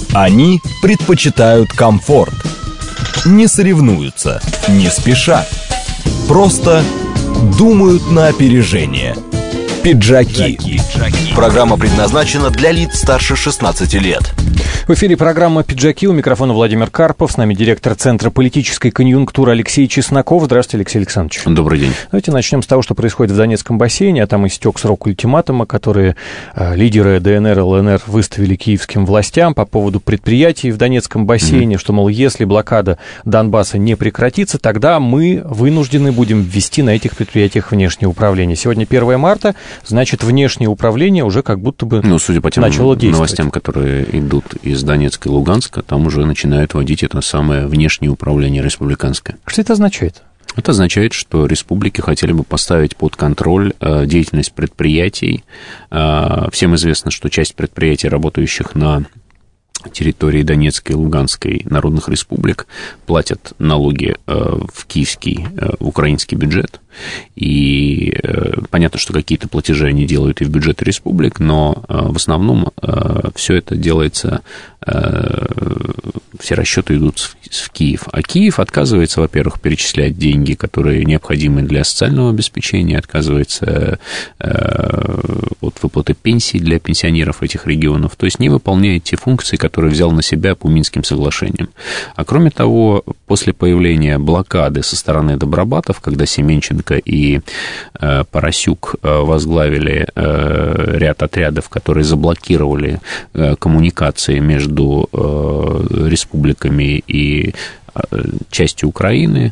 Они предпочитают комфорт. Не соревнуются, не спешат. Просто думают на опережение. Пиджаки. Программа предназначена для лиц старше 16 лет. В эфире программа «Пиджаки». У микрофона Владимир Карпов. С нами директор Центра политической конъюнктуры Алексей Чесноков. Здравствуйте, Алексей Александрович. Добрый день. Давайте начнем с того, что происходит в Донецком бассейне. А там истек срок ультиматума, который лидеры ДНР и ЛНР выставили киевским властям по поводу предприятий в Донецком бассейне, что, мол, если блокада Донбасса не прекратится, тогда мы вынуждены будем ввести на этих предприятиях внешнее управление. Сегодня 1 марта, значит, внешнее управление уже как будто бы судя по тем новостям, которые идут из Донецка и Луганска, там уже начинают вводить это самое внешнее управление республиканское. Что это означает? Это означает, что республики хотели бы поставить под контроль деятельность предприятий. Всем известно, что часть предприятий, работающих на территории Донецкой и Луганской народных республик, платят налоги в киевский, украинский бюджет. И понятно, что какие-то платежи они делают и в бюджеты республик, но в основном все это делается, все расчеты идут в Киев. А Киев отказывается, во-первых, перечислять деньги, которые необходимы для социального обеспечения, отказывается от выплаты пенсий для пенсионеров этих регионов, то есть не выполняет те функции, которые взял на себя по Минским соглашениям. А кроме того, после появления блокады со стороны добробатов, когда Семенченко и Поросюк возглавили ряд отрядов, которые заблокировали коммуникации между республиками и частью Украины,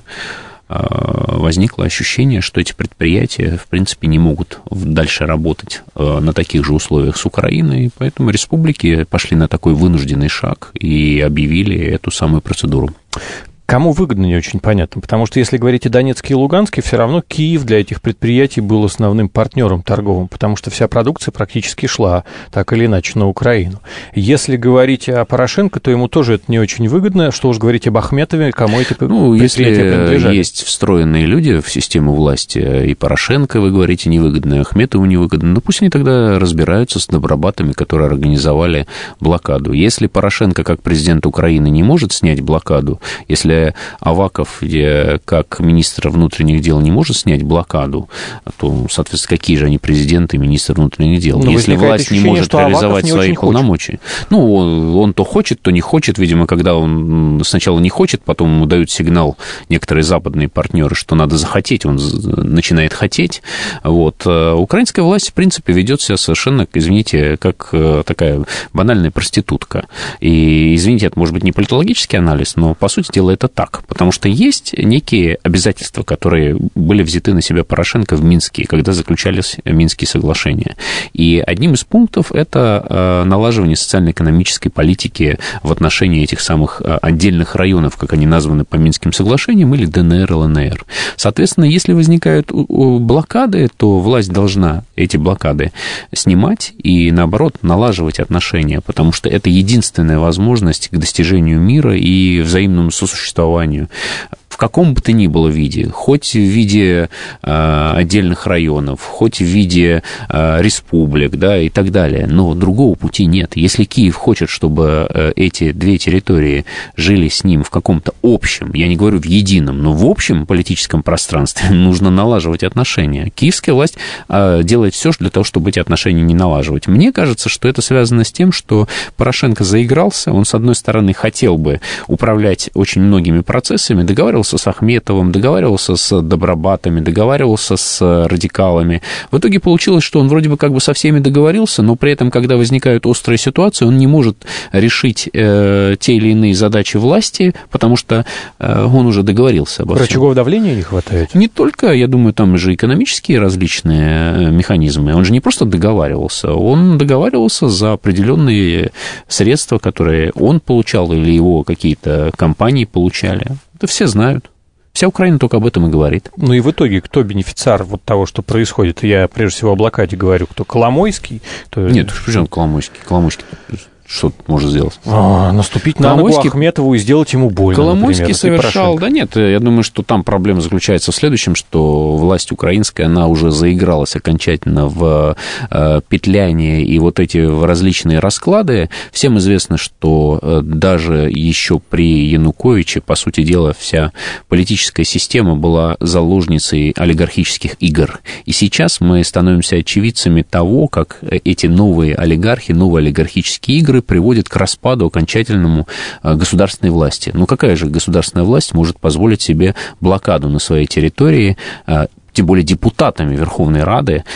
возникло ощущение, что эти предприятия, в принципе, не могут дальше работать на таких же условиях с Украиной, поэтому республики пошли на такой вынужденный шаг и объявили эту самую процедуру. Кому выгодно, не очень понятно, потому что, если говорить о Донецке и Луганске, все равно Киев для этих предприятий был основным партнером торговым, потому что вся продукция практически шла, так или иначе, на Украину. Если говорить о Порошенко, то ему тоже это не очень выгодно, что уж говорить об Ахметове, кому эти предприятия принадлежали. Если есть встроенные люди в систему власти, и Порошенко, вы говорите, невыгодно, и Ахметову невыгодно, ну пусть они тогда разбираются с добробатами, которые организовали блокаду. Если Порошенко, как президент Украины, не может снять блокаду, если Аваков, как министр внутренних дел, не может снять блокаду, то, соответственно, какие же они президенты и министр внутренних дел? Но если власть не может реализовать свои полномочия. Он то хочет, то не хочет. Видимо, когда он сначала не хочет, потом ему дают сигнал некоторые западные партнеры, что надо захотеть, он начинает хотеть. Украинская власть, в принципе, ведет себя совершенно, извините, как такая банальная проститутка. И, извините, это может быть не политологический анализ, но, по сути дела, это так, потому что есть некие обязательства, которые были взяты на себя Порошенко в Минске, когда заключались Минские соглашения. И одним из пунктов это налаживание социально-экономической политики в отношении этих самых отдельных районов, как они названы по Минским соглашениям, или ДНР, ЛНР. Соответственно, если возникают блокады, то власть должна эти блокады снимать и, наоборот, налаживать отношения, потому что это единственная возможность к достижению мира и взаимному сосуществованию в каком бы то ни было виде, хоть в виде отдельных районов, хоть в виде республик, да, и так далее, но другого пути нет. Если Киев хочет, чтобы эти две территории жили с ним в каком-то общем, я не говорю в едином, но в общем политическом пространстве, нужно налаживать отношения. Киевская власть делает все для того, чтобы эти отношения не налаживать. Мне кажется, что это связано с тем, что Порошенко заигрался, он, с одной стороны, хотел бы управлять очень многими процессами, договаривался с Ахметовым, договаривался с добробатами, договаривался с радикалами. В итоге получилось, что он вроде бы как бы со всеми договорился, но при этом, когда возникают острые ситуации, он не может решить те или иные задачи власти, потому что он уже договорился обо всем. Рычагов давления не хватает? Не только, я думаю, там же экономические различные механизмы. Он же не просто договаривался, он договаривался за определенные средства, которые он получал или его какие-то компании получали. Это все знают. Вся Украина только об этом и говорит. Ну и в итоге, кто бенефициар вот того, что происходит? Я прежде всего о блокаде говорю. Кто Коломойский? Нет, почему Коломойский? Коломойский что может сделать? Наступить на ногу Ахметову и сделать ему больно, Коломойский совершал... Да нет, я думаю, что там проблема заключается в следующем, что власть украинская, она уже заигралась окончательно в петляние и вот эти различные расклады. Всем известно, что даже еще при Януковиче, по сути дела, вся политическая система была заложницей олигархических игр. И сейчас мы становимся очевидцами того, как эти новые олигархи, новые олигархические игры приводит к распаду окончательному государственной власти. Ну, какая же государственная власть может позволить себе блокаду на своей территории, тем более депутатами Верховной Рады,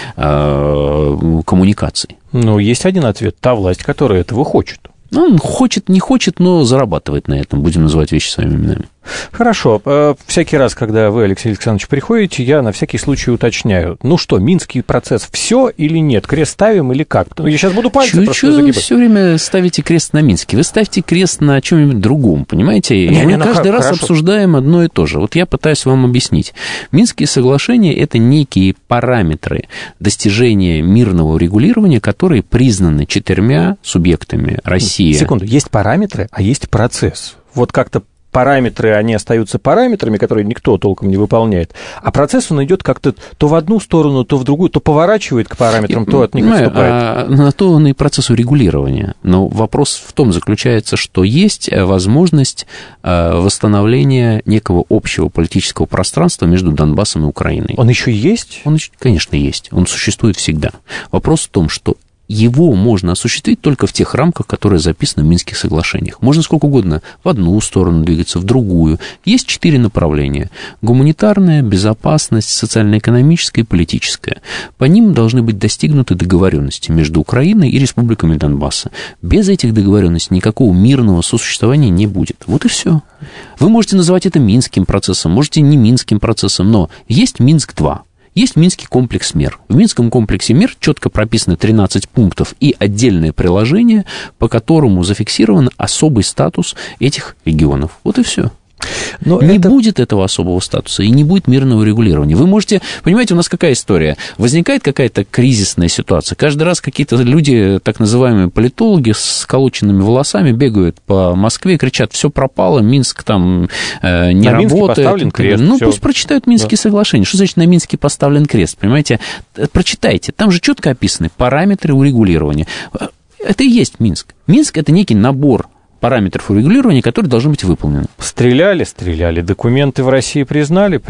коммуникаций? Ну, есть один ответ. Та власть, которая этого хочет. Ну, он хочет, не хочет, но зарабатывает на этом. Будем называть вещи своими именами. Хорошо. Всякий раз, когда вы, Алексей Александрович, приходите, я на всякий случай уточняю. Ну что, Минский процесс все или нет? Крест ставим или как? Я сейчас буду пальцы просто загибать. Вы все время ставите крест на Минске. Вы ставите крест на чем-нибудь другом, понимаете? Мы каждый раз обсуждаем одно и то же. Вот я пытаюсь вам объяснить. Минские соглашения – это некие параметры достижения мирного урегулирования, которые признаны 4 субъектами России. Секунду. Есть параметры, а есть процесс. Вот как-то параметры, они остаются параметрами, которые никто толком не выполняет, а процесс, он идет как-то то в одну сторону, то в другую, то поворачивает к параметрам, то от них отступает. На то он и процесс урегулирования. Но вопрос в том заключается, что есть возможность восстановления некого общего политического пространства между Донбассом и Украиной. Он еще есть? Он, конечно, есть. Он существует всегда. Вопрос в том, что его можно осуществить только в тех рамках, которые записаны в Минских соглашениях. Можно сколько угодно в одну сторону двигаться, в другую. Есть 4 направления. Гуманитарная, безопасность, социально-экономическая и политическая. По ним должны быть достигнуты договоренности между Украиной и республиками Донбасса. Без этих договоренностей никакого мирного сосуществования не будет. Вот и все. Вы можете называть это Минским процессом, можете не Минским процессом, но есть Минск-2. Есть Минский комплекс мер. В Минском комплексе мер четко прописаны 13 пунктов и отдельное приложение, по которому зафиксирован особый статус этих регионов. Вот и все. Но не будет этого особого статуса и не будет мирного регулирования. Вы можете... Понимаете, у нас какая история? Возникает какая-то кризисная ситуация. Каждый раз какие-то люди, так называемые политологи, с сколоченными волосами бегают по Москве, кричат: все пропало, Минск там не на работает. Минске поставлен крест. Ну, пусть прочитают Минские соглашения. Что значит на Минске поставлен крест? Понимаете? Прочитайте. Там же четко описаны параметры урегулирования. Это и есть Минск. Минск – это некий набор параметров урегулирования, которые должны быть выполнены. Стреляли. Документы в России признали.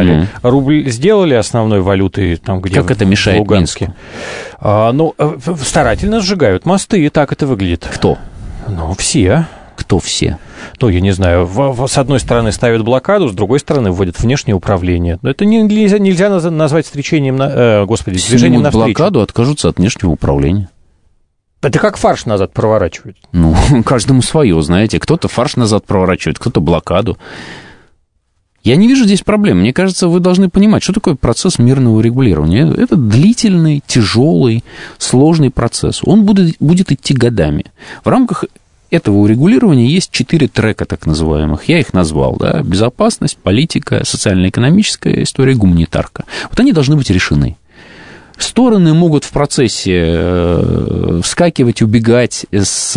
Рубль сделали основной валютой там, где как это мешает Минску? Старательно сжигают мосты, и так это выглядит. Кто? Все. Кто все? Я не знаю. С одной стороны ставят блокаду, с другой стороны вводят внешнее управление. Но это нельзя назвать встречением, движением навстречу. Блокаду, откажутся от внешнего управления. Это как фарш назад проворачивать? Каждому свое, знаете. Кто-то фарш назад проворачивает, кто-то блокаду. Я не вижу здесь проблем. Мне кажется, вы должны понимать, что такое процесс мирного регулирования. Это длительный, тяжелый, сложный процесс. Он будет идти годами. В рамках этого урегулирования есть 4 трека, так называемых. Я их назвал, да. Безопасность, политика, социально-экономическая история, гуманитарка. Вот они должны быть решены. Стороны могут в процессе вскакивать, убегать из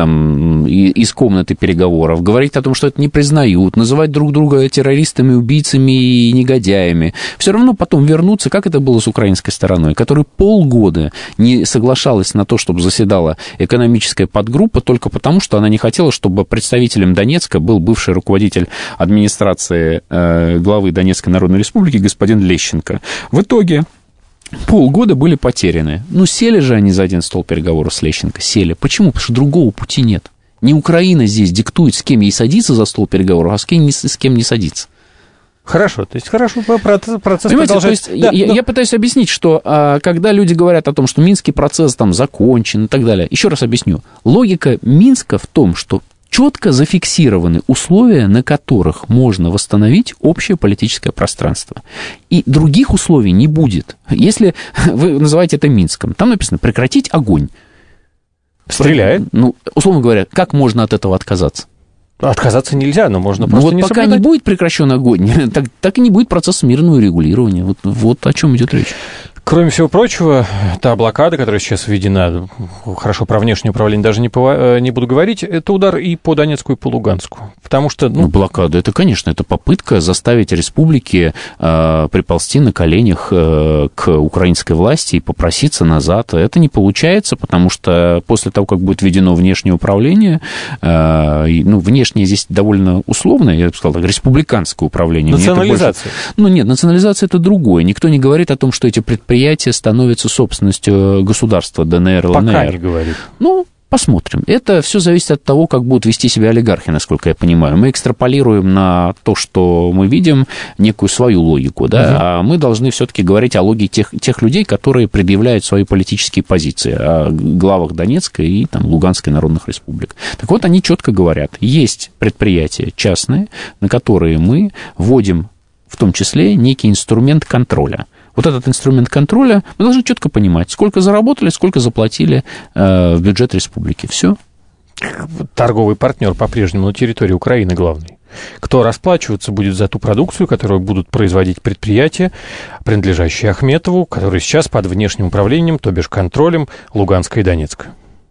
комнаты переговоров, говорить о том, что это не признают, называть друг друга террористами, убийцами и негодяями. Все равно потом вернуться, как это было с украинской стороной, которая полгода не соглашалась на то, чтобы заседала экономическая подгруппа, только потому, что она не хотела, чтобы представителем Донецка был бывший руководитель администрации главы Донецкой Народной Республики господин Лещенко. В итоге полгода были потеряны. Сели же они за один стол переговоров с Лещенко. Сели. Почему? Потому что другого пути нет. Не Украина здесь диктует, с кем ей садиться за стол переговоров, а с кем не садиться. Хорошо, то есть хорошо процесс продолжается. Я пытаюсь объяснить, что когда люди говорят о том, что Минский процесс там закончен и так далее, еще раз объясню. Логика Минска в том, что четко зафиксированы условия, на которых можно восстановить общее политическое пространство. И других условий не будет. Если вы называете это Минском, там написано «прекратить огонь». Стреляет. Условно говоря, как можно от этого отказаться? Отказаться нельзя, но можно просто не пока соблюдать. Не будет прекращен огонь, так и не будет процесса мирного регулирования. Вот о чем идет речь. Кроме всего прочего, та блокада, которая сейчас введена, хорошо, про внешнее управление даже не буду говорить, это удар и по Донецку, и по Луганску. Потому что... Блокада, это, конечно, это попытка заставить республики приползти на коленях к украинской власти и попроситься назад. Это не получается, потому что после того, как будет введено внешнее управление, внешнее здесь довольно условное, я бы сказал так, республиканское управление. Национализация. Нет, национализация это другое. Никто не говорит о том, что эти предприятия становятся собственностью государства ДНР, ЛНР. Пока не говорит. Посмотрим. Это все зависит от того, как будут вести себя олигархи, насколько я понимаю. Мы экстраполируем на то, что мы видим, некую свою логику, да, а мы должны все-таки говорить о логике тех людей, которые предъявляют свои политические позиции, о главах Донецкой и Луганской народных республик. Так вот, они четко говорят, есть предприятия частные, на которые мы вводим в том числе некий инструмент контроля. Вот этот инструмент контроля мы должны четко понимать, сколько заработали, сколько заплатили в бюджет республики. Все. Торговый партнер по-прежнему на территории Украины главный. Кто расплачиваться будет за ту продукцию, которую будут производить предприятия, принадлежащие Ахметову, которые сейчас под внешним управлением, то бишь контролем Луганска и Донецка?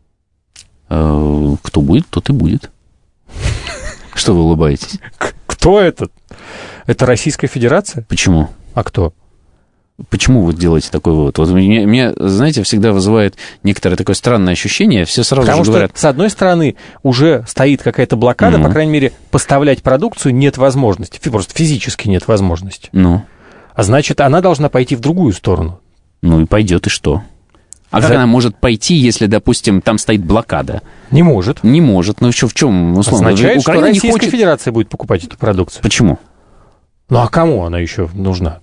Кто будет, тот и будет. Что вы улыбаетесь? Кто это? Это Российская Федерация? Почему? А кто? Почему вы делаете такой вывод? Вот меня, знаете, всегда вызывает некоторое такое странное ощущение. Все сразу же говорят... Потому что, с одной стороны, уже стоит какая-то блокада, по крайней мере, поставлять продукцию нет возможности. Просто физически нет возможности. А значит, она должна пойти в другую сторону. И пойдет, и что? А как она может пойти, если, допустим, там стоит блокада? Не может. Не может. В чем? Условно, означает, что Российская Федерация будет покупать эту продукцию. Почему? А кому она еще нужна?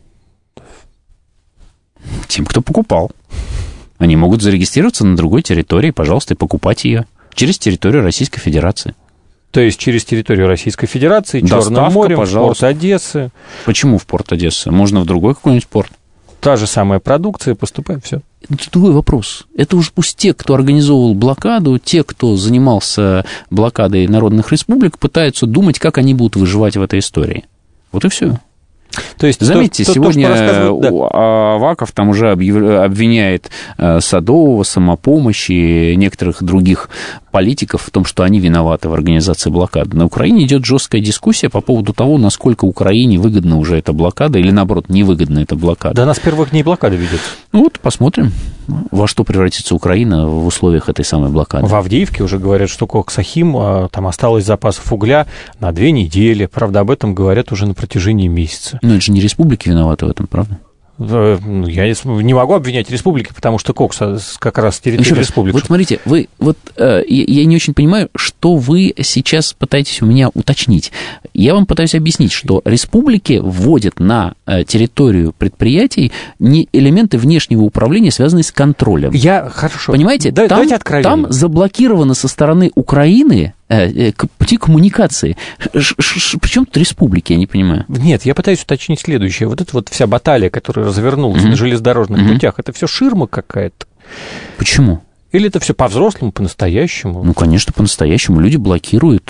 Тем, кто покупал. Они могут зарегистрироваться на другой территории, пожалуйста, и покупать ее через территорию Российской Федерации. То есть через территорию Российской Федерации, Черным морем, порт Одессы. Почему в порт Одессы? Можно в другой какой-нибудь порт. Та же самая продукция поступает, все. Это другой вопрос. Это уж пусть те, кто организовывал блокаду, те, кто занимался блокадой народных республик, пытаются думать, как они будут выживать в этой истории. Вот и все. То есть, заметьте, сегодня Аваков там уже обвиняет Садового, Самопомощь и некоторых других политиков в том, что они виноваты в организации блокады. На Украине идет жесткая дискуссия по поводу того, насколько Украине выгодна уже эта блокада или, наоборот, невыгодна эта блокада. Да, она с первых дней блокады ведется. Посмотрим, во что превратится Украина в условиях этой самой блокады. В Авдеевке уже говорят, что Коксахим, там осталось запасов угля на 2 недели. Правда, об этом говорят уже на протяжении месяца. Но это же не республики виноваты в этом, правда? Я не могу обвинять республики, потому что Кокс как раз территория республики. Вот смотрите, я не очень понимаю, что вы сейчас пытаетесь у меня уточнить. Я вам пытаюсь объяснить, что республики вводят на территорию предприятий не элементы внешнего управления, связанные с контролем. Хорошо. Понимаете, давайте откровенно. Там заблокировано со стороны Украины пути коммуникации. Причем тут республики, я не понимаю. Нет, я пытаюсь уточнить следующее. Вот эта вся баталия, которая развернулась на железнодорожных путях, это все ширма какая-то? Почему? Или это все по-взрослому, по-настоящему? Конечно, по-настоящему. Люди блокируют.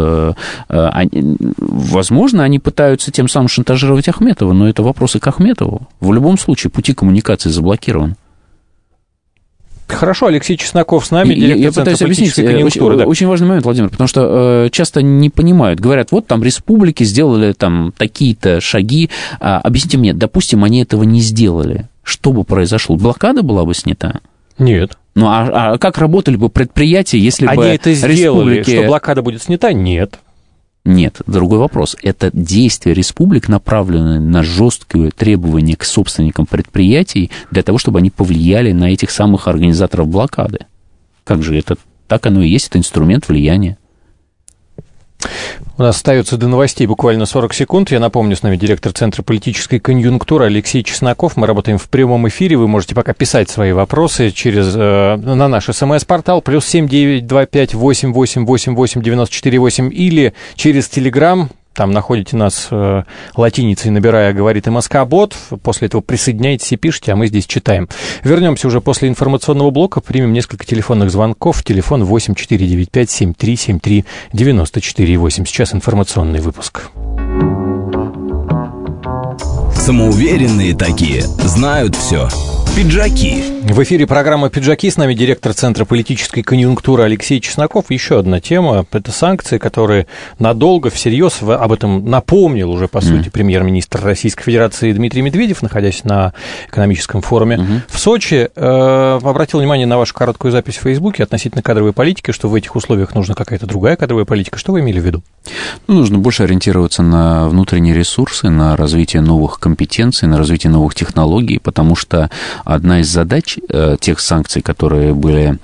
Возможно, они пытаются тем самым шантажировать Ахметова, но это вопросы к Ахметову. В любом случае, пути коммуникации заблокированы. Хорошо, Алексей Чесноков с нами, директор Центра политической конъюнктуры. Очень важный момент, Владимир, потому что часто не понимают. Говорят, вот там республики сделали там такие-то шаги. Объясните мне, допустим, они этого не сделали. Что бы произошло? Блокада была бы снята? Нет. А как работали бы предприятия, если они бы это сделали, что блокада будет снята? Нет. Нет, другой вопрос. Это действия республик, направленные на жесткие требования к собственникам предприятий для того, чтобы они повлияли на этих самых организаторов блокады. Как же это? Так оно и есть, это инструмент влияния. У нас остается до новостей буквально 40 секунд. Я напомню, с нами директор Центра политической конъюнктуры Алексей Чесноков. Мы работаем в прямом эфире. Вы можете пока писать свои вопросы на наш СМС-портал +7 925 888 89 8 или через Телеграм. Там находите нас латиницей, набирая «Говорит МСК-бот». После этого присоединяйтесь и пишите, а мы здесь читаем. Вернемся уже после информационного блока. Примем несколько телефонных звонков. Телефон 8495-7373-94,8. Сейчас информационный выпуск. Самоуверенные такие, знают все. Пиджаки. В эфире программа «Пиджаки». С нами директор Центра политической конъюнктуры Алексей Чесноков. Еще одна тема – это санкции, которые надолго, всерьез, об этом напомнил уже, по сути, премьер-министр Российской Федерации Дмитрий Медведев, находясь на экономическом форуме в Сочи. Обратил внимание на вашу короткую запись в Фейсбуке относительно кадровой политики, что в этих условиях нужна какая-то другая кадровая политика. Что вы имели в виду? Нужно больше ориентироваться на внутренние ресурсы, на развитие новых компетенций, на развитие новых технологий, потому что одна из задач тех санкций, которые были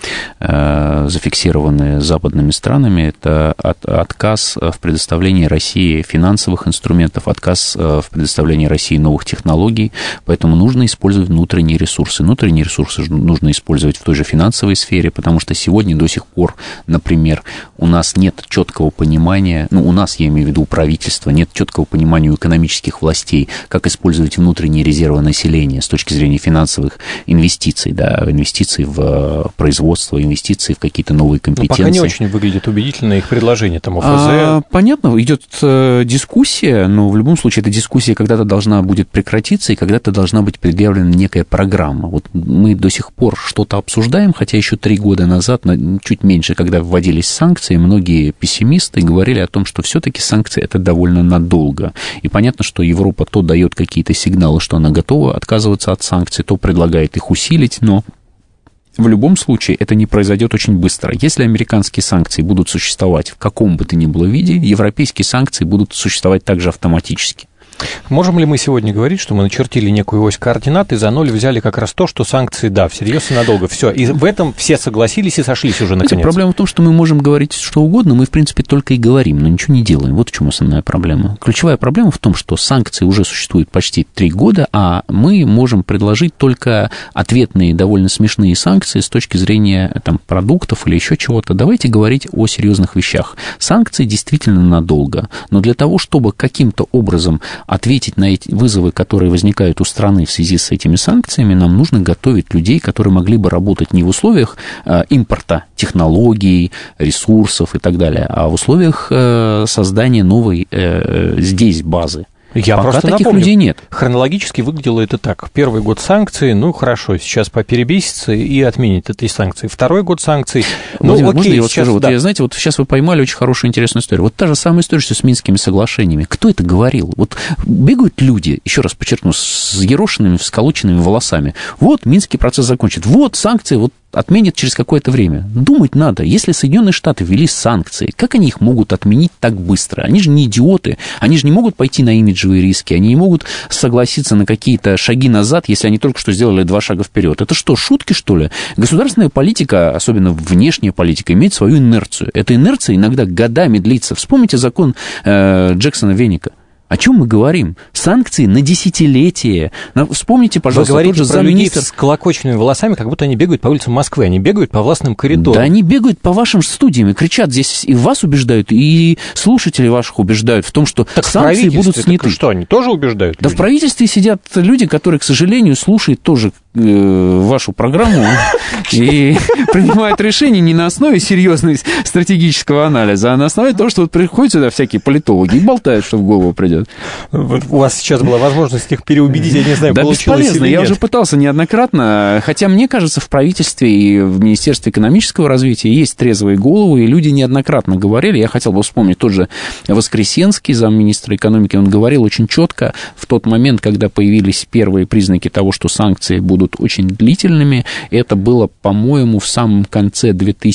зафиксированы западными странами, это отказ в предоставлении России финансовых инструментов, отказ в предоставлении России новых технологий, поэтому нужно использовать внутренние ресурсы. Внутренние ресурсы нужно использовать в той же финансовой сфере, потому что сегодня до сих пор, например, у нас нет четкого понимания, у нас, я имею в виду правительства, нет четкого понимания у экономических властей, как использовать внутренние резервы населения с точки зрения финансовых инвестиций, инвестиций в производство, инвестиций в какие-то новые компетенции. Пока не очень выглядит убедительно их предложение, там, ОФЗ. Понятно, идет дискуссия, но в любом случае эта дискуссия когда-то должна будет прекратиться, и когда-то должна быть предъявлена некая программа. Вот мы до сих пор что-то обсуждаем, хотя еще 3 года назад, чуть меньше, когда вводились санкции, многие пессимисты говорили о том, что все-таки санкции это довольно надолго. И понятно, что Европа то дает какие-то сигналы, что она готова отказываться от санкций, то предлагает их усилить, но в любом случае это не произойдет очень быстро. Если американские санкции будут существовать в каком бы то ни было виде, европейские санкции будут существовать также автоматически. Можем ли мы сегодня говорить, что мы начертили некую ось координат и за ноль взяли как раз то, что санкции, да, всерьез и надолго, все. И в этом все согласились и сошлись уже наконец. Проблема в том, что мы можем говорить что угодно, мы, в принципе, только и говорим, но ничего не делаем. Вот в чем основная проблема. Ключевая проблема в том, что санкции уже существуют почти 3 года, а мы можем предложить только ответные, довольно смешные санкции с точки зрения там, продуктов или еще чего-то. Давайте говорить о серьезных вещах. Санкции действительно надолго, но для того, чтобы каким-то образом ответить на эти вызовы, которые возникают у страны в связи с этими санкциями, нам нужно готовить людей, которые могли бы работать не в условиях импорта технологий, ресурсов и так далее, а в условиях создания новой здесь базы. Я пока просто таких напомню, людей нет. Хронологически выглядело это так. Первый год санкций, хорошо, сейчас поперебесится и отменит эти санкции. Второй год санкций, Владимир, можно я скажу? Да. Знаете, сейчас вы поймали очень хорошую, интересную историю. Вот та же самая история, что с Минскими соглашениями. Кто это говорил? Вот бегают люди, еще раз подчеркну, с ерошенными, всколоченными волосами. Вот, Минский процесс закончит. Вот, санкции, отменят через какое-то время. Думать надо, если Соединенные Штаты ввели санкции, как они их могут отменить так быстро? Они же не идиоты, они же не могут пойти на имиджевые риски, они не могут согласиться на какие-то шаги назад, если они только что сделали 2 шага вперед. Это что, шутки, что ли? Государственная политика, особенно внешняя политика, имеет свою инерцию. Эта инерция иногда годами длится. Вспомните закон Джексона-Веника. О чем мы говорим? Санкции на десятилетия. Вспомните, пожалуйста, тот же замминистра с колокоченными волосами, как будто они бегают по улицам Москвы, они бегают по властным коридорам. Да, они бегают по вашим студиям и кричат здесь, и вас убеждают, и слушателей ваших убеждают в том, что так санкции будут сняты. Что, они тоже убеждают? Да, люди? В правительстве сидят люди, которые, к сожалению, слушают тоже вашу программу и принимают решения не на основе серьезного стратегического анализа, а на основе того, что приходят сюда всякие политологи и болтают, что в голову придет. У вас сейчас была возможность их переубедить, я не знаю, да, получилось бесполезно. или нет. Я уже пытался неоднократно, хотя мне кажется, в правительстве и в Министерстве экономического развития есть трезвые головы, и люди неоднократно говорили, я хотел бы вспомнить тот же Воскресенский, замминистра экономики, он говорил очень четко в тот момент, когда появились первые признаки того, что санкции будут очень длительными. Это было, по-моему, в самом конце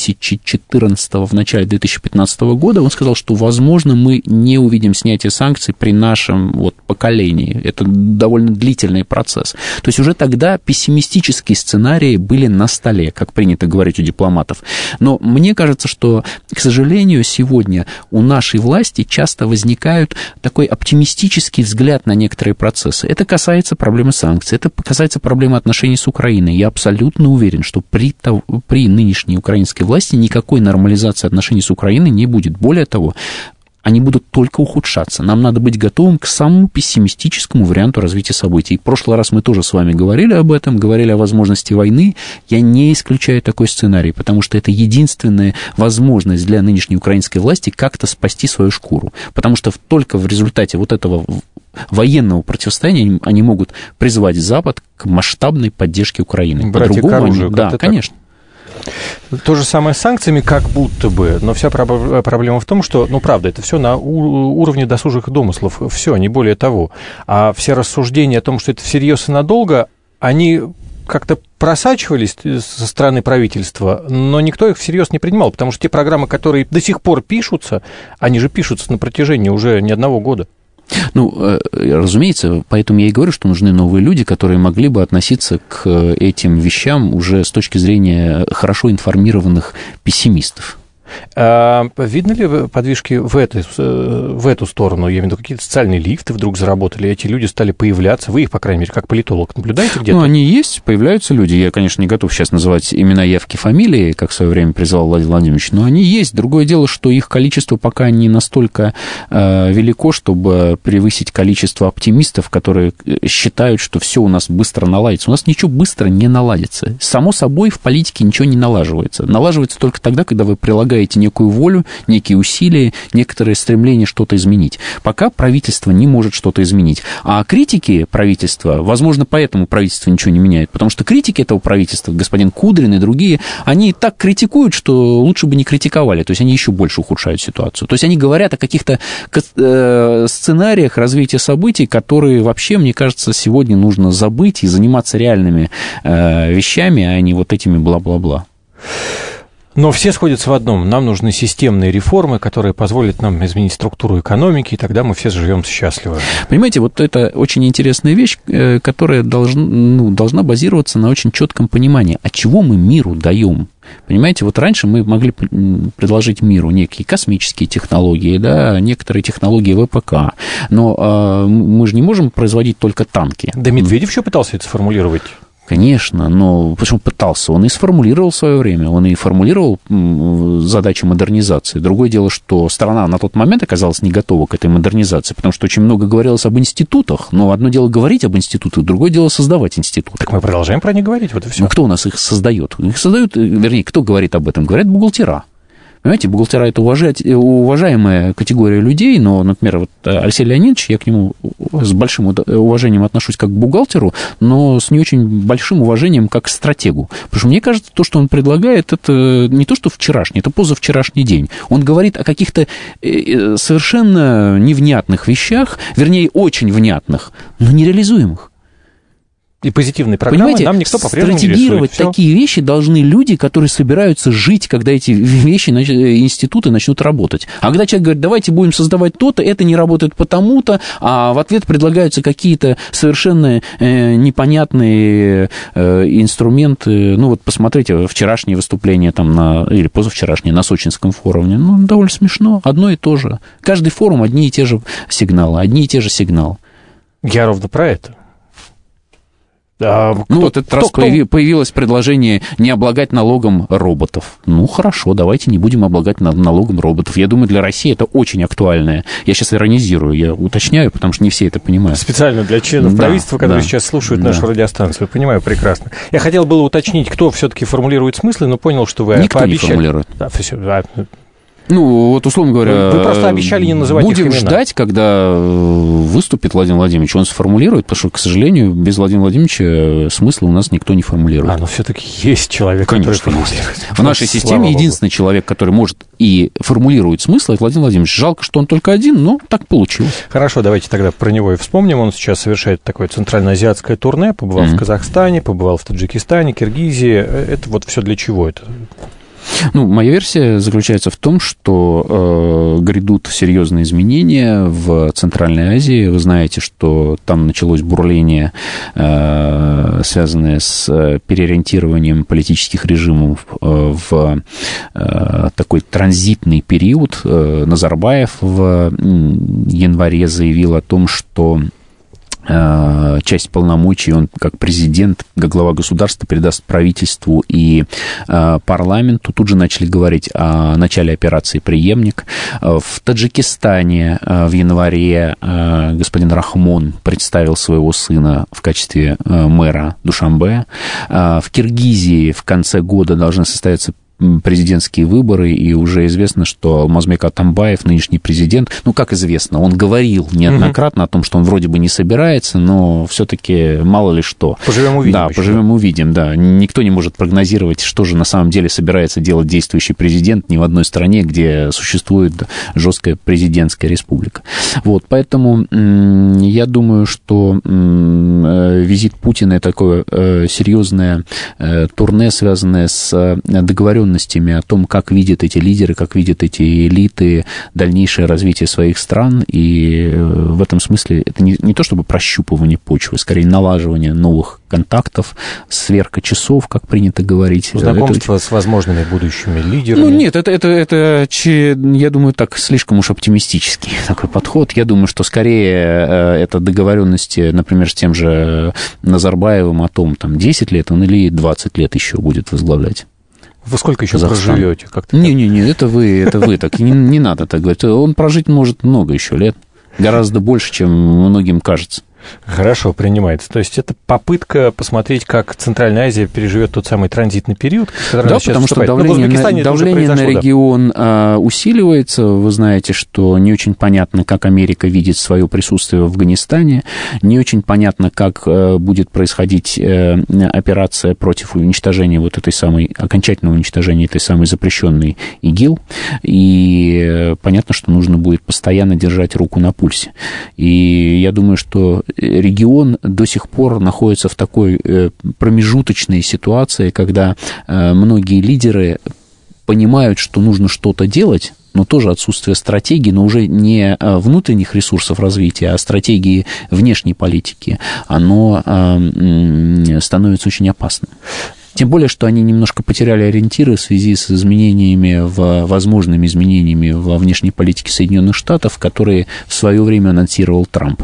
2014, в начале 2015 года. Он сказал, что, возможно, мы не увидим снятие санкций при нашем поколении. Это довольно длительный процесс. То есть уже тогда пессимистические сценарии были на столе, как принято говорить у дипломатов. Но мне кажется, что, к сожалению, сегодня у нашей власти часто возникает такой оптимистический взгляд на некоторые процессы. Это касается проблемы санкций, это касается проблемы отношений с Украиной. Я абсолютно уверен, что при нынешней украинской власти никакой нормализации отношений с Украиной не будет. Более того, они будут только ухудшаться. Нам надо быть готовым к самому пессимистическому варианту развития событий. В прошлый раз мы тоже с вами говорили об этом, говорили о возможности войны. Я не исключаю такой сценарий, потому что это единственная возможность для нынешней украинской власти как-то спасти свою шкуру. Потому что только в результате вот этого военного противостояния они могут призвать Запад к масштабной поддержке Украины. Братья к оружию. Да, конечно. То же самое с санкциями, как будто бы, но вся проблема в том, что, правда, это все на уровне досужих домыслов, все, не более того. А все рассуждения о том, что это всерьез и надолго, они как-то просачивались со стороны правительства, но никто их всерьез не принимал, потому что те программы, которые до сих пор пишутся, они же пишутся на протяжении уже не одного года. Разумеется, поэтому я и говорю, что нужны новые люди, которые могли бы относиться к этим вещам уже с точки зрения хорошо информированных пессимистов. Видно ли подвижки в эту сторону? Я имею в виду, какие-то социальные лифты вдруг заработали, эти люди стали появляться, вы их, по крайней мере, как политолог наблюдаете где-то? Они есть, появляются люди. Я, конечно, не готов сейчас называть имена, явки, фамилии, как в свое время призывал Владимир Владимирович, но они есть. Другое дело, что их количество пока не настолько велико, чтобы превысить количество оптимистов, которые считают, что все у нас быстро наладится. У нас ничего быстро не наладится. Само собой, в политике ничего не налаживается. Налаживается только тогда, когда вы прилагаете некую волю, некие усилия, некоторые стремления что-то изменить. Пока правительство не может что-то изменить. А критики правительства, возможно, поэтому правительство ничего не меняет, потому что критики этого правительства, господин Кудрин и другие, они так критикуют, что лучше бы не критиковали, то есть они еще больше ухудшают ситуацию. То есть они говорят о каких-то сценариях развития событий, которые вообще, мне кажется, сегодня нужно забыть и заниматься реальными вещами, а не вот этими бла-бла-бла. Но все сходятся в одном. Нам нужны системные реформы, которые позволят нам изменить структуру экономики, и тогда мы все заживем счастливо. Понимаете, вот это очень интересная вещь, которая должна базироваться на очень четком понимании, от чего мы миру даем. Понимаете, вот раньше мы могли предложить миру некие космические технологии, да, некоторые технологии ВПК, но мы же не можем производить только танки. Да Медведев еще пытался это сформулировать. Конечно, но почему пытался? Он и сформулировал в свое время, он и формулировал задачи модернизации. Другое дело, что страна на тот момент оказалась не готова к этой модернизации, потому что очень много говорилось об институтах, но одно дело говорить об институтах, другое дело создавать институты. Так мы продолжаем про них говорить, вот и все. Ну, кто у нас их создает? Их создают, вернее, кто говорит об этом? Говорят бухгалтера. Понимаете, бухгалтера – это уважаемая категория людей, но, например, вот Алексей Леонидович, я к нему с большим уважением отношусь как к бухгалтеру, но с не очень большим уважением как к стратегу. Потому что мне кажется, то, что он предлагает, это не то, что вчерашний, это позавчерашний день. Он говорит о каких-то совершенно невнятных вещах, вернее, очень внятных, но нереализуемых. И позитивные программы нам никто по-прежнему не рисует. Стратегировать такие вещи должны люди, которые собираются жить, когда эти вещи, институты начнут работать. А когда человек говорит, давайте будем создавать то-то, это не работает потому-то, а в ответ предлагаются какие-то совершенно непонятные инструменты. Ну вот посмотрите, вчерашнее выступление там или позавчерашнее на Сочинском форуме, довольно смешно, одно и то же. Каждый форум одни и те же сигналы, Я ровно про это. Этот раз появилось предложение не облагать налогом роботов. Хорошо, давайте не будем облагать налогом роботов. Я думаю, для России это очень актуальное. Я сейчас иронизирую, я уточняю, потому что не все это понимают. Специально для членов правительства, которые сейчас слушают нашу радиостанцию. Понимаю прекрасно. Я хотел было уточнить, кто все-таки формулирует смыслы, но понял, что вы никто пообещали. Не формулирует. Условно говоря, вы просто обещали не называть их имена. Будем ждать, когда выступит Владимир Владимирович, он сформулирует, потому что, к сожалению, без Владимира Владимировича смысла у нас никто не формулирует. Но все-таки есть человек, который формулирует. В нашей системе единственный человек, который может и формулирует смысл, это Владимир Владимирович. Жалко, что он только один, но так получилось. Хорошо, давайте тогда про него и вспомним. Он сейчас совершает такое центральноазиатское турне, побывал в Казахстане, побывал в Таджикистане, Киргизии. Это вот все для чего это? Моя версия заключается в том, что грядут серьезные изменения в Центральной Азии. Вы знаете, что там началось бурление, связанное с переориентированием политических режимов в такой транзитный период. Назарбаев в январе заявил о том, что часть полномочий он как президент, как глава государства передаст правительству и парламенту. Тут же начали говорить о начале операции «Преемник». В Таджикистане в январе господин Рахмон представил своего сына в качестве мэра Душанбе. В Киргизии в конце года должны состояться президентские выборы, и уже известно, что Алмазбек Атамбаев, нынешний президент, как известно, он говорил неоднократно о том, что он вроде бы не собирается, но все-таки мало ли что. Поживем увидим. Да, поживем увидим, да. Никто не может прогнозировать, что же на самом деле собирается делать действующий президент ни в одной стране, где существует жесткая президентская республика. Поэтому я думаю, что визит Путина — это такое серьезное турне, связанное с договоренностями о том, как видят эти лидеры, как видят эти элиты дальнейшее развитие своих стран, и в этом смысле это не то чтобы прощупывание почвы, скорее налаживание новых контактов, сверка часов, как принято говорить. Знакомство с возможными будущими лидерами. Нет, это, я думаю, так слишком уж оптимистический такой подход. Я думаю, что скорее это договоренности, например, с тем же Назарбаевым о том, 10 лет он или 20 лет еще будет возглавлять. Вы сколько еще проживете? Не, это вы так, не надо так говорить. Он прожить может много еще лет, гораздо больше, чем многим кажется. Хорошо, принимается. То есть это попытка посмотреть, как Центральная Азия переживет тот самый транзитный период, который да, потому что давление на регион усиливается. Вы знаете, что не очень понятно, как Америка видит свое присутствие в Афганистане, не очень понятно, как будет происходить операция против уничтожения окончательного уничтожения этой самой запрещенной ИГИЛ, и понятно, что нужно будет постоянно держать руку на пульсе. И я думаю, что регион до сих пор находится в такой промежуточной ситуации, когда многие лидеры понимают, что нужно что-то делать, но тоже отсутствие стратегии, но уже не внутренних ресурсов развития, а стратегии внешней политики, оно становится очень опасным. Тем более, что они немножко потеряли ориентиры в связи с возможными изменениями во внешней политике Соединенных Штатов, которые в свое время анонсировал Трамп.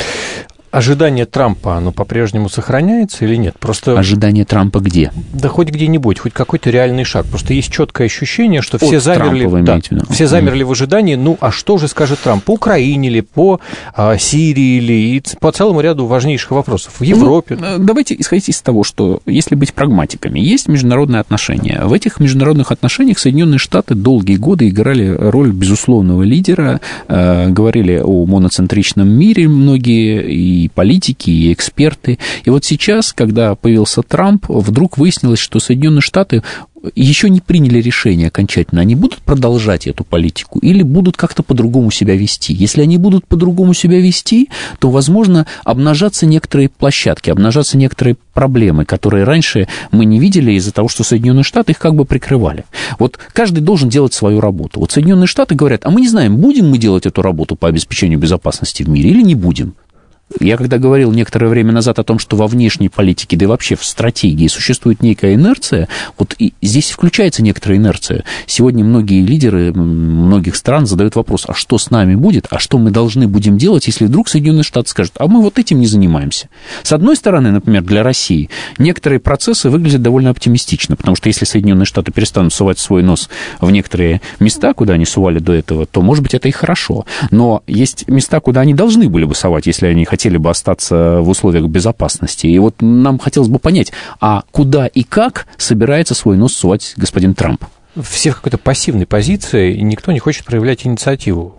Ожидание Трампа, оно по-прежнему сохраняется или нет? Просто... Ожидание Трампа где? Да хоть где-нибудь, хоть какой-то реальный шаг. Просто есть четкое ощущение, что все замерли, все замерли в ожидании. А что же скажет Трамп? По Украине ли, по Сирии ли, и по целому ряду важнейших вопросов. В Европе. Давайте исходить из того, что если быть прагматиками, есть международные отношения. В этих международных отношениях Соединенные Штаты долгие годы играли роль безусловного лидера, говорили о моноцентричном мире многие, и политики, и эксперты. И вот сейчас, когда появился Трамп, вдруг выяснилось, что Соединенные Штаты еще не приняли решение окончательно, они будут продолжать эту политику или будут как-то по-другому себя вести. Если они будут по-другому себя вести, то, возможно, обнажатся некоторые площадки, обнажатся некоторые проблемы, которые раньше мы не видели из-за того, что Соединенные Штаты их как бы прикрывали. Вот каждый должен делать свою работу. Вот Соединенные Штаты говорят, а мы не знаем, будем мы делать эту работу по обеспечению безопасности в мире или не будем. Я когда говорил некоторое время назад о том, что во внешней политике, да и вообще в стратегии существует некая инерция, вот и здесь включается некоторая инерция. Сегодня многие лидеры многих стран задают вопрос, а что с нами будет, а что мы должны будем делать, если вдруг Соединенные Штаты скажут, а мы вот этим не занимаемся. С одной стороны, например, для России некоторые процессы выглядят довольно оптимистично, потому что если Соединенные Штаты перестанут сувать свой нос в некоторые места, куда они сували до этого, то, может быть, это и хорошо. Но есть места, куда они должны были бы совать, если они хотели бы остаться в условиях безопасности. И вот нам хотелось бы понять, а куда и как собирается свой нос сувать господин Трамп? Все в какой-то пассивной позиции, и никто не хочет проявлять инициативу.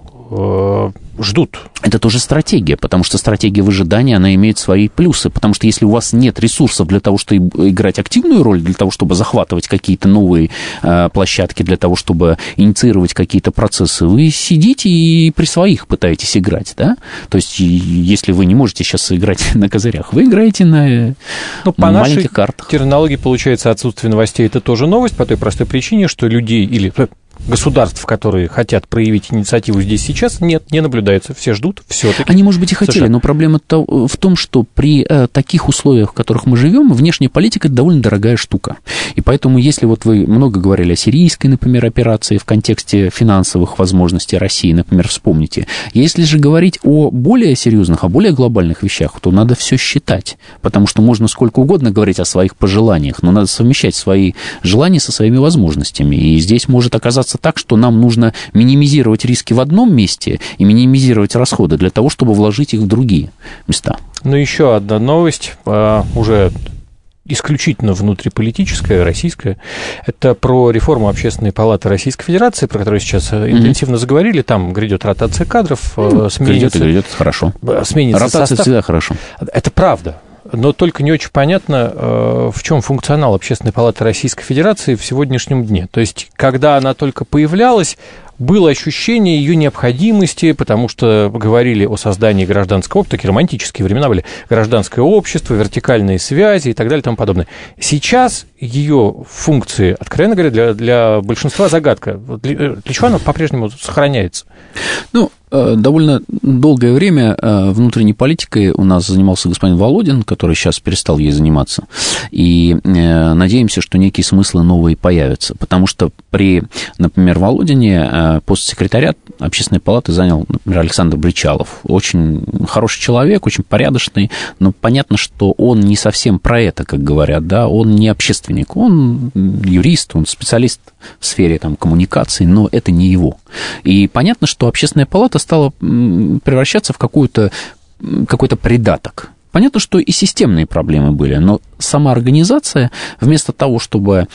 Ждут. Это тоже стратегия, потому что стратегия выжидания, она имеет свои плюсы, потому что если у вас нет ресурсов для того, чтобы играть активную роль, для того, чтобы захватывать какие-то новые площадки, для того, чтобы инициировать какие-то процессы, вы сидите и при своих пытаетесь играть, да? То есть, если вы не можете сейчас играть на козырях, вы играете на маленьких картах. По нашей терминологии, получается, отсутствие новостей – это тоже новость, по той простой причине, что людей или государств, которые хотят проявить инициативу здесь сейчас, нет, не наблюдается. Все ждут, все-таки. Они, может быть, и хотели, но проблема в том, что при таких условиях, в которых мы живем, внешняя политика – это довольно дорогая штука. И поэтому, если вот вы много говорили о сирийской, например, операции в контексте финансовых возможностей России, например, вспомните. Если же говорить о более серьезных, о более глобальных вещах, то надо все считать, потому что можно сколько угодно говорить о своих пожеланиях, но надо совмещать свои желания со своими возможностями. И здесь может оказаться так, что нам нужно минимизировать риски в одном месте и минимизировать расходы для того, чтобы вложить их в другие места. Ну, еще одна новость, уже исключительно внутриполитическая, российская. Это про реформу Общественной палаты Российской Федерации, про которую сейчас интенсивно заговорили. Там грядет ротация кадров. Грядет, хорошо. Ротация состав. Всегда хорошо. Это правда. Но только не очень понятно, в чем функционал Общественной палаты Российской Федерации в сегодняшнем дне. То есть, когда она только появлялась, было ощущение ее необходимости, потому что говорили о создании гражданского общества, такие романтические времена были, гражданское общество, вертикальные связи и так далее и тому подобное. Сейчас ее функции, откровенно говоря, для большинства загадка. Для чего она по-прежнему сохраняется? Ну, довольно долгое время внутренней политикой у нас занимался господин Володин, который сейчас перестал ей заниматься, и надеемся, что некие смыслы новые появятся, потому что при, например, Володине пост секретаря Общественной палаты занял, например, Александр Бричалов. Очень хороший человек, очень порядочный, но понятно, что он не совсем про это, как говорят, да, он не общественник, он юрист, он специалист в сфере там, коммуникаций, но это не его. И понятно, что Общественная палата стала превращаться в какой-то придаток. Понятно, что и системные проблемы были, но сама организация, вместо того, чтобы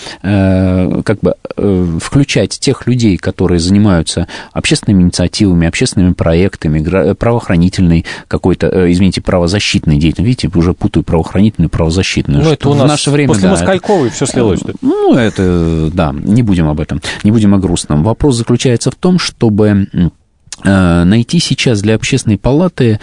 включать тех людей, которые занимаются общественными инициативами, общественными проектами, правоохранительной правозащитной деятельностью, видите, уже путаю правоохранительную и правозащитную. Ну, это у нас в наше время, после Москальковой все слилось. Ну, это, да, не будем об этом, не будем о грустном. Вопрос заключается в том, чтобы найти сейчас для Общественной палаты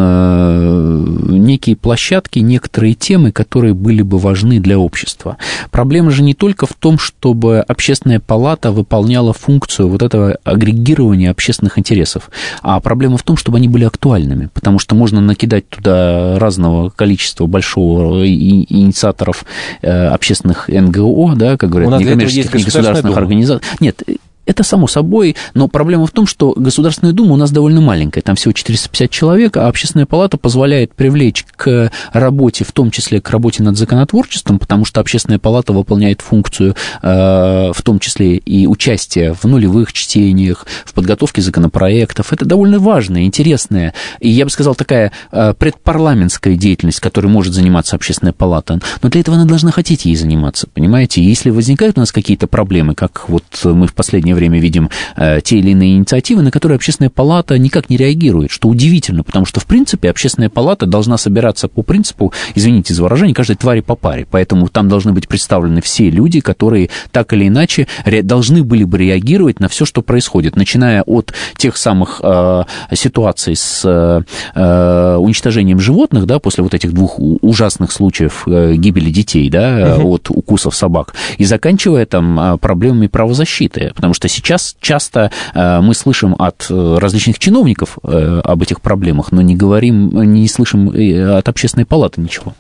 некие площадки, некоторые темы, которые были бы важны для общества. Проблема же не только в том, чтобы Общественная палата выполняла функцию вот этого агрегирования общественных интересов, а проблема в том, чтобы они были актуальными, потому что можно накидать туда разного количества большого инициаторов общественных НГО, да, как говорят, некоммерческих, негосударственных организаций. Нет, это само собой, но проблема в том, что Государственная Дума у нас довольно маленькая, там всего 450 человек, а Общественная палата позволяет привлечь к работе, в том числе к работе над законотворчеством, потому что Общественная палата выполняет функцию, в том числе и участия в нулевых чтениях, в подготовке законопроектов. Это довольно важная, интересная, и, я бы сказал, такая предпарламентская деятельность, которой может заниматься Общественная палата. Но для этого она должна хотеть ей заниматься, понимаете? И если возникают у нас какие-то проблемы, как вот мы в последнее время видим те или иные инициативы, на которые Общественная палата никак не реагирует, что удивительно, потому что, в принципе, Общественная палата должна собираться по принципу, извините за выражение, каждой твари по паре, поэтому там должны быть представлены все люди, которые так или иначе должны были бы реагировать на все, что происходит, начиная от тех самых ситуаций с уничтожением животных, да, после вот этих двух ужасных случаев гибели детей, да, от укусов собак, и заканчивая там проблемами правозащиты, потому что сейчас часто мы слышим от различных чиновников об этих проблемах, но не слышим от Общественной палаты ничего.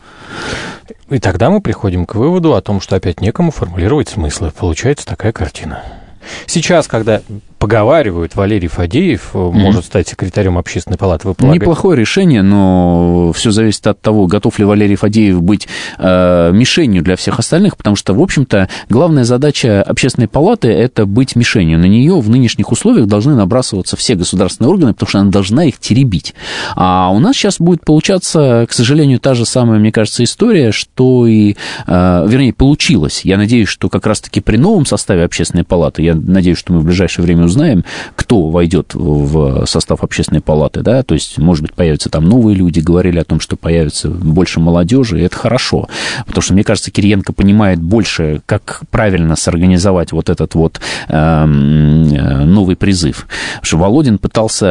И тогда мы приходим к выводу о том, что опять некому формулировать смыслы. Получается такая картина. Сейчас, когда поговаривают, Валерий Фадеев может стать секретарем Общественной палаты, вы полагаете? Неплохое решение, но все зависит от того, готов ли Валерий Фадеев быть мишенью для всех остальных, потому что, в общем-то, главная задача Общественной палаты – это быть мишенью. На нее в нынешних условиях должны набрасываться все государственные органы, потому что она должна их теребить. А у нас сейчас будет получаться, к сожалению, та же самая, мне кажется, история, что и, вернее, получилось. Я надеюсь, что как раз-таки при новом составе Общественной палаты, я надеюсь, что мы в ближайшее время узнаем, кто войдет в состав Общественной палаты, да, то есть, может быть, появятся там новые люди, говорили о том, что появится больше молодежи, и это хорошо, потому что, мне кажется, Кириенко понимает больше, как правильно сорганизовать вот этот вот новый призыв, потому что Володин пытался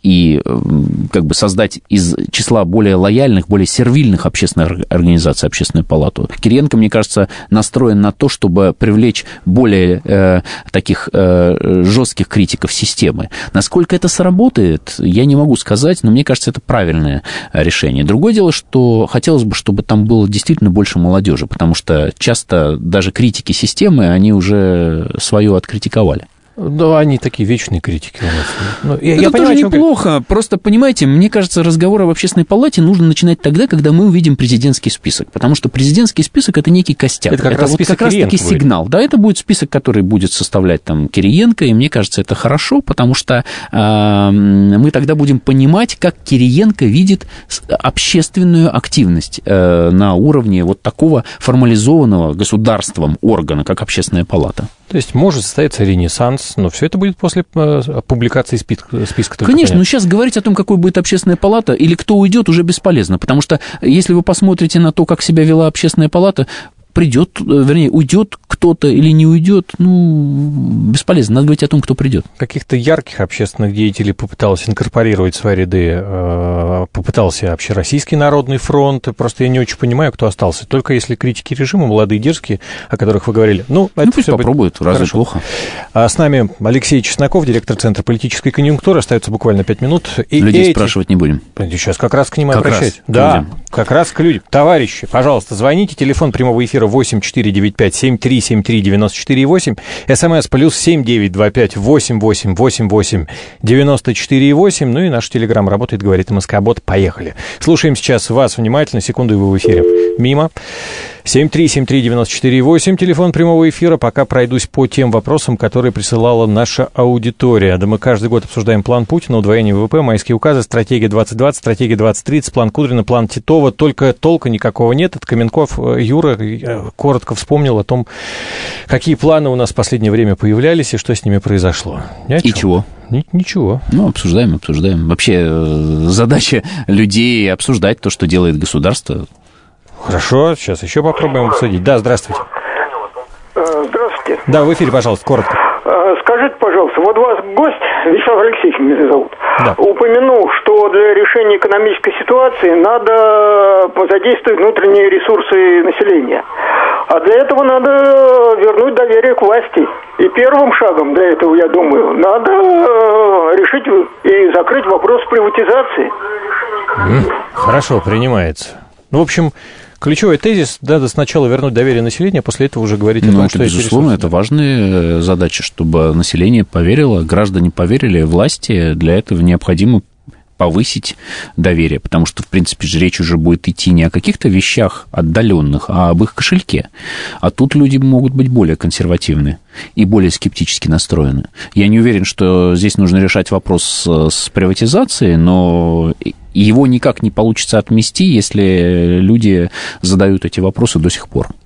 и как бы создать из числа более лояльных, более сервильных общественных организаций общественную палату. Кириенко, мне кажется, настроен на то, чтобы привлечь более таких жестких критиков системы. Насколько это сработает, я не могу сказать, но мне кажется, это правильное решение. Другое дело, что хотелось бы, чтобы там было действительно больше молодежи, потому что часто даже критики системы, они уже свое откритиковали. Да, они такие вечные критики у нас. Ну, это тоже неплохо. Просто, понимаете, мне кажется, разговор об общественной палате нужно начинать тогда, когда мы увидим президентский список. Потому что президентский список – это некий костяк. Это как раз-таки сигнал. Да, это будет список, который будет составлять там Кириенко, и мне кажется, это хорошо, потому что мы тогда будем понимать, как Кириенко видит общественную активность на уровне вот такого формализованного государством органа, как общественная палата. То есть может состояться ренессанс, но все это будет после публикации списка. Конечно, но сейчас говорить о том, какой будет общественная палата или кто уйдет, уже бесполезно, потому что если вы посмотрите на то, как себя вела общественная палата, уйдет кто-то или не уйдет, бесполезно. Надо говорить о том, кто придет. Каких-то ярких общественных деятелей попытался инкорпорировать в свои ряды, попытался Общероссийский народный фронт. Просто я не очень понимаю, кто остался. Только если критики режима, молодые, дерзкие, о которых вы говорили. Пусть попробуют, разве плохо. С нами Алексей Чесноков, директор Центра политической конъюнктуры. Остается буквально 5 минут. Людей спрашивать не будем. Сейчас как раз к ним обращаюсь. Да, как раз к людям. Товарищи, пожалуйста, звоните. Телефон прямого эфира 8495-7373-94-8, СМС +7 925 88 88 94-8, ну и наш телеграм работает, говорит МСК-бот. Поехали. Слушаем сейчас вас внимательно, секунду, и вы в эфире. Мимо. 7373948, телефон прямого эфира. Пока пройдусь по тем вопросам, которые присылала наша аудитория. Да мы каждый год обсуждаем план Путина, удвоение ВВП, майские указы, стратегия 2020, стратегия 2030, план Кудрина, план Титова. Только толка никакого нет. Это Каменков Юра коротко вспомнил о том, какие планы у нас в последнее время появлялись и что с ними произошло. И чего? Ничего. Обсуждаем. Вообще задача людей обсуждать то, что делает государство. Хорошо, сейчас еще попробуем обсудить. Да, здравствуйте. Здравствуйте. Да, в эфире, пожалуйста, коротко. Скажите, пожалуйста, вот вас гость, Вячеслав Алексеевич меня зовут, упомянул, что для решения экономической ситуации надо задействовать внутренние ресурсы населения. А для этого надо вернуть доверие к власти. И первым шагом для этого, я думаю, надо решить и закрыть вопрос приватизации. Хорошо, принимается. В общем, ключевой тезис: надо сначала вернуть доверие населения, а после этого уже говорить о том, что безусловно, это важная задача, чтобы население поверило, граждане поверили власти. Для этого необходимо повысить доверие, потому что, в принципе, речь уже будет идти не о каких-то вещах отдаленных, а об их кошельке. А тут люди могут быть более консервативны и более скептически настроены. Я не уверен, что здесь нужно решать вопрос с приватизацией, но его никак не получится отмести, если люди задают эти вопросы до сих пор.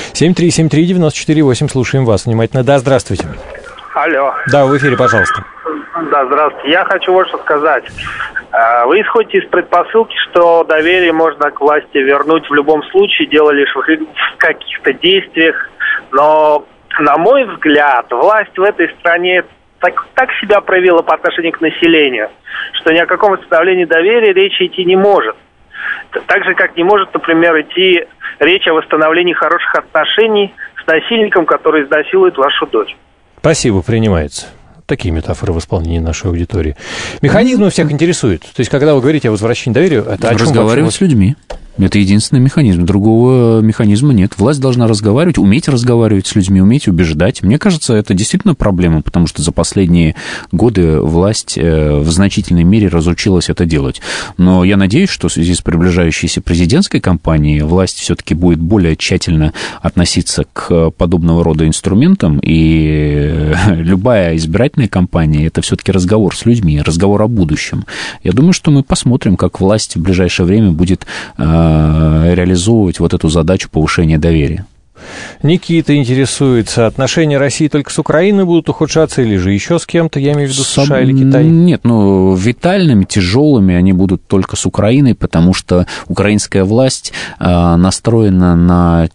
7373948, слушаем вас внимательно. Да, здравствуйте. Алло. Да, в эфире, пожалуйста. Да, здравствуйте. Я хочу вот что сказать. Вы исходите из предпосылки, что доверие можно к власти вернуть в любом случае, дело лишь в каких-то действиях. Но, на мой взгляд, власть в этой стране так себя проявила по отношению к населению, что ни о каком восстановлении доверия речи идти не может. Так же, как не может, например, идти речь о восстановлении хороших отношений с насильником, который изнасилует вашу дочь. Спасибо, принимается. Такие метафоры в исполнении нашей аудитории. Механизмы всех интересуют. То есть, когда вы говорите о возвращении доверия, это о чем? Разговаривать с людьми. Это единственный механизм. Другого механизма нет. Власть должна разговаривать, уметь разговаривать с людьми, уметь убеждать. Мне кажется, это действительно проблема, потому что за последние годы власть в значительной мере разучилась это делать. Но я надеюсь, что в связи с приближающейся президентской кампанией власть все-таки будет более тщательно относиться к подобного рода инструментам, и любая избирательная кампания – это все-таки разговор с людьми, разговор о будущем. Я думаю, что мы посмотрим, как власть в ближайшее время будет реализовывать вот эту задачу повышения доверия. Никита интересуется, отношения России только с Украиной будут ухудшаться или же еще с кем-то, я имею в виду США или Китай? Нет, витальными, тяжелыми они будут только с Украиной, потому что украинская власть настроена на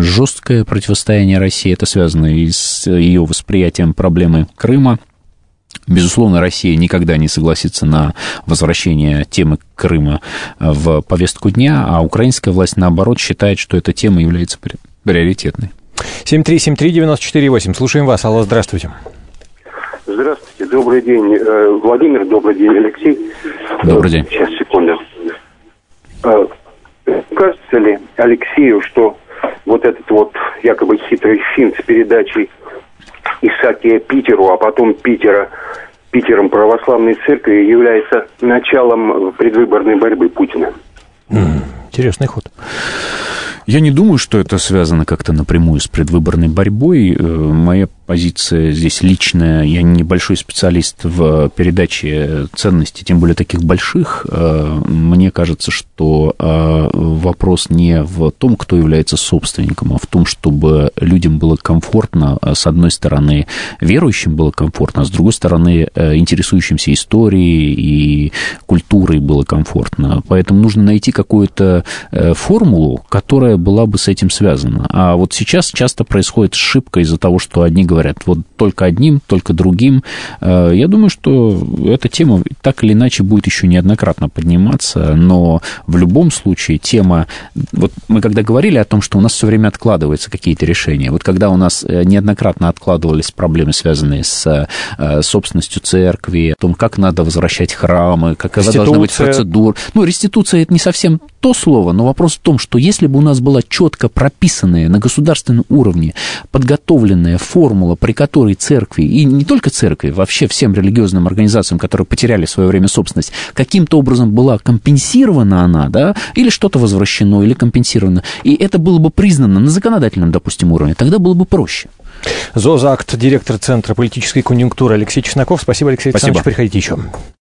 жесткое противостояние России. Это связано и с ее восприятием проблемы Крыма, Безусловно, Россия никогда не согласится на возвращение темы Крыма в повестку дня, а украинская власть, наоборот, считает, что эта тема является приоритетной. 7373948. Слушаем вас. Алло, здравствуйте. Здравствуйте. Добрый день, Владимир. Добрый день, Алексей. Добрый день. Сейчас, секунду. Кажется ли Алексею, что вот этот вот якобы хитрый финт с передачей Исаакия Питеру, а потом Питером православной церкви является началом предвыборной борьбы Путина? Интересный ход. Я не думаю, что это связано как-то напрямую с предвыборной борьбой. Моя позиция здесь личная. Я небольшой специалист в передаче ценностей, тем более таких больших. Мне кажется, что вопрос не в том, кто является собственником, а в том, чтобы людям было комфортно, с одной стороны, верующим было комфортно, а с другой стороны, интересующимся историей и культурой было комфортно. Поэтому нужно найти какую-то формулу, которая была бы с этим связана. А вот сейчас часто происходит ошибка из-за того, что одни говорят, вот только одним, только другим. Я думаю, что эта тема так или иначе будет еще неоднократно подниматься, но в любом случае тема... Вот мы когда говорили о том, что у нас все время откладываются какие-то решения, вот когда у нас неоднократно откладывались проблемы, связанные с собственностью церкви, о том, как надо возвращать храмы, какова должна быть процедура. Ну, реституция — это не совсем то слово, но вопрос в том, что если бы у нас была четко прописанная на государственном уровне подготовленная формула, при которой церкви, и не только церкви, вообще всем религиозным организациям, которые потеряли в свое время собственность, каким-то образом была компенсирована она, да, или что-то возвращено, или компенсировано, и это было бы признано на законодательном, допустим, уровне, тогда было бы проще. Зозакт, директор Центра политической конъюнктуры Алексей Чесноков. Спасибо, Алексей Александрович. Приходите еще.